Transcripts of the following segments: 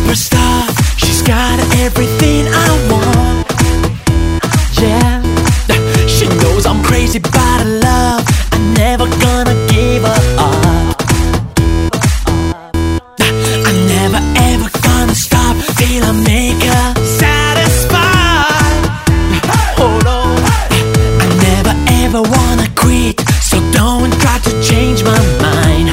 superstar. She's got everything I want. Yeah, she knows I'm crazy about her love. I'm never gonna give her up. I'm never ever gonna stop till I make her satisfied. Hold on, I never ever wanna quit, so don't try to change my mind.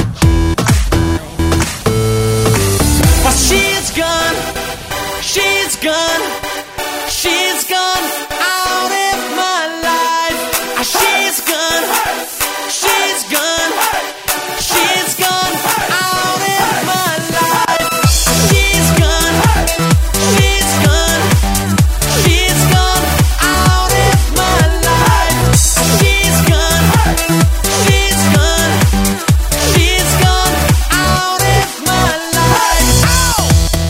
But she's gone, she's gone, she's gone out of my life. She's gone, she's gone, she's gone out of my life. She's gone, she's gone, she's gone out of my life. She's gone, she's gone, she's gone out of my life. Ow!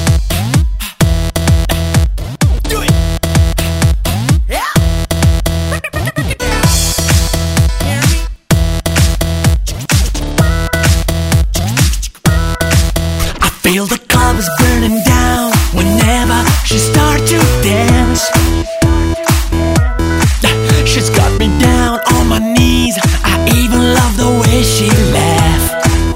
Do it. Yeah. I feel the club is burning down whenever she starts to dance. She's got me down on my knees. I even love the way she laughs.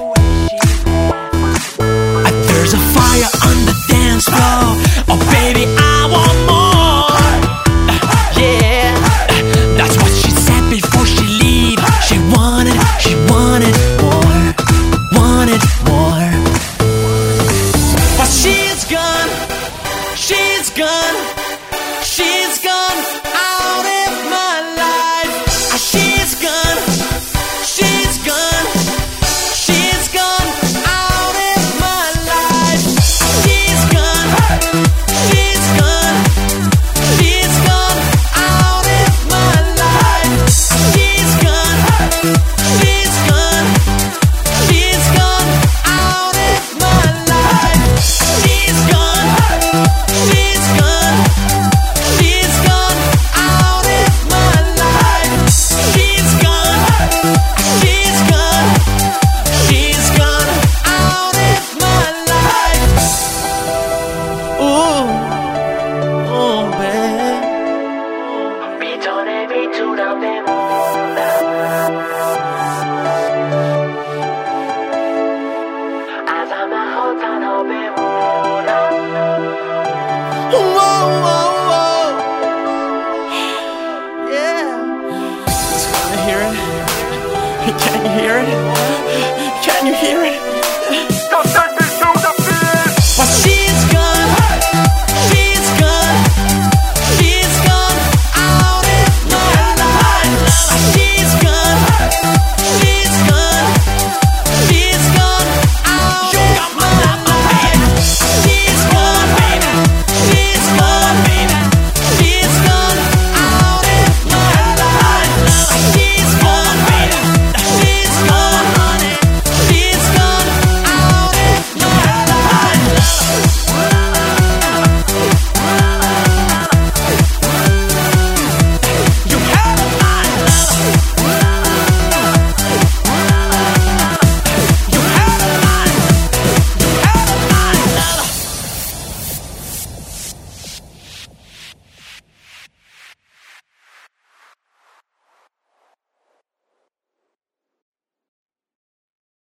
There's a fire on the dance floor. Oh baby, I want more. Yeah, that's what she said before she leave. She wanted more, wanted more. But she's gone, she's gone, she's gone out of my life. She's gone, she's gone, she's gone out of my life. She's gone, she's gone, she's gone out of my life. She's gone, she's gone, she's gone out of my life. She's gone, she's gone, she's gone out of my life. She's gone, she's gone, she's gone out of my life. Ooh, oh babe. Whoa, whoa, whoa. Yeah. Can you hear it? Can you hear it? Can you hear it?